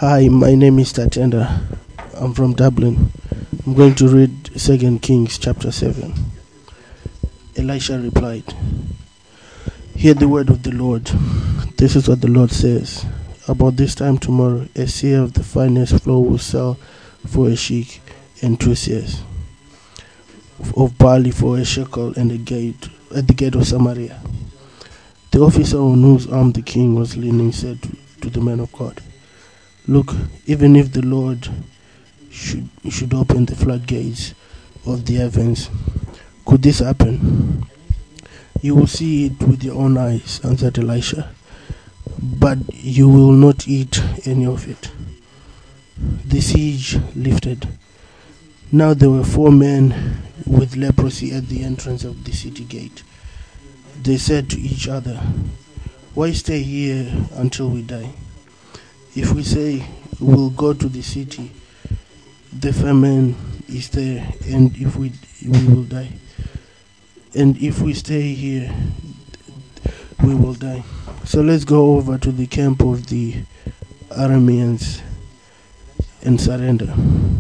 Hi, my name is Tatenda. I'm from Dublin. I'm going to read 2 Kings chapter 7. Elisha replied, "Hear the word of the Lord. This is what the Lord says. About this time tomorrow, a seah of the finest flour will sell for a shekel and 2 seahs of barley for a shekel and at the gate of Samaria." The officer on whose arm the king was leaning said to the man of God, "Look, even if the Lord should open the floodgates of the heavens, could this happen?" "You will see it with your own eyes," answered Elisha, "but you will not eat any of it." The siege lifted. Now there were 4 men with leprosy at the entrance of the city gate. They said to each other, "Why stay here until we die? If we say we'll go to the city, the famine is there, and if we will die. And if we stay here, we will die. So let's go over to the camp of the Arameans and surrender.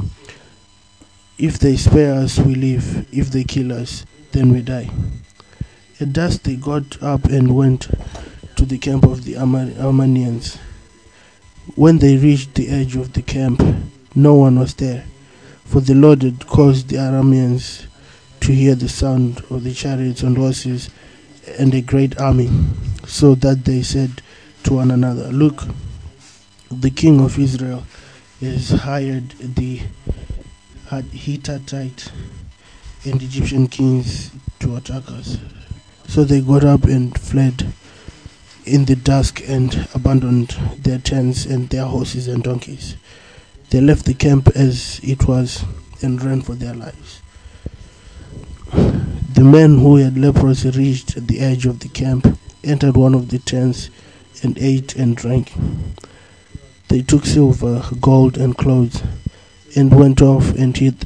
If they spare us, we live. If they kill us, then we die." At dusk they got up and went to the camp of the Arameans. When they reached the edge of the camp, no one was there, for the Lord had caused the Arameans to hear the sound of the chariots and horses and a great army, so that they said to one another, "Look, the king of Israel has hired the Hittite and Egyptian kings to attack us." So they got up and fled in the dusk and abandoned their tents and their horses and donkeys. They left the camp as it was and ran for their lives. The men who had leprosy reached the edge of the camp, entered one of the tents, and ate and drank. They took silver, gold, and clothes, and went off and hid.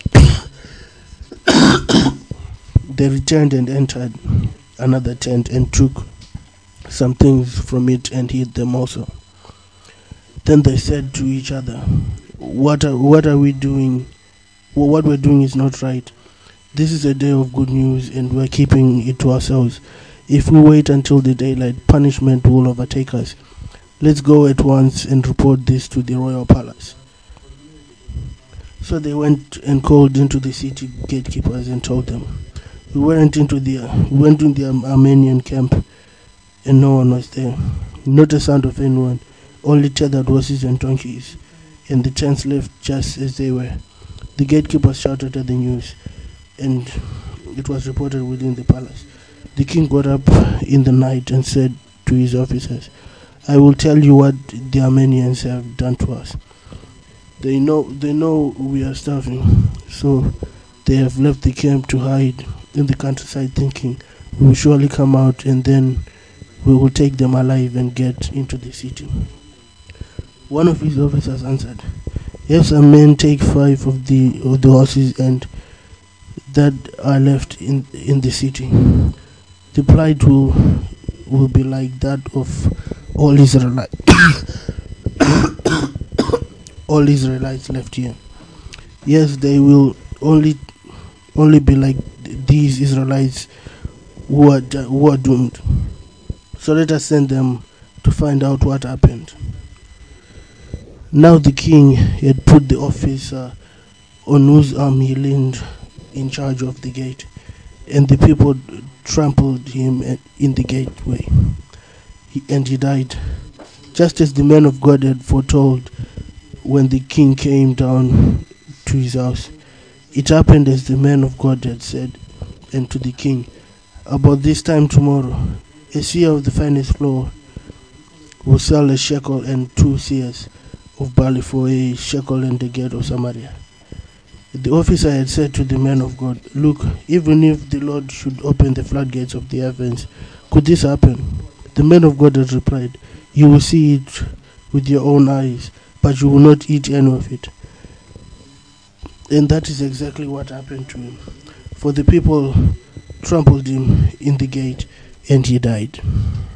They returned and entered another tent and took some things from it and hid them also. Then they said to each other, What are we doing? Well, what we're doing is not right. This is a day of good news, and we're keeping it to ourselves. If we wait until the daylight, punishment will overtake us. Let's go at once and report this to the royal palace." So they went and called into the city gatekeepers and told them, We went into the Armenian camp, and no one was there, not a sound of anyone, only tethered horses and donkeys, and the tents left just as they were. The gatekeepers shouted at the news, and it was reported within the palace. The king got up in the night and said to his officers, "I will tell you what the Armenians have done to us. They know we are starving, so they have left the camp to hide in the countryside, thinking we will surely come out, and then we will take them alive and get into the city." One of his officers answered, "Have some men take 5 of the horses and that are left in the city. The plight will be like that of all all Israelites left here. Yes, they will only be like these Israelites who are doomed. So let us send them to find out what happened." Now the king had put the officer on whose arm he leaned in charge of the gate, and the people trampled him in the gateway, and he died, just as the man of God had foretold when the king came down to his house. It happened as the man of God had said, and to the king, "About this time tomorrow, a seah of the finest flour will sell a shekel and 2 seahs of barley for a shekel and the gate of Samaria." The officer had said to the man of God, "Look, even if the Lord should open the floodgates of the heavens, could this happen?" The man of God had replied, "You will see it with your own eyes, but you will not eat any of it." And that is exactly what happened to him. For the people trampled him in the gate, and he died.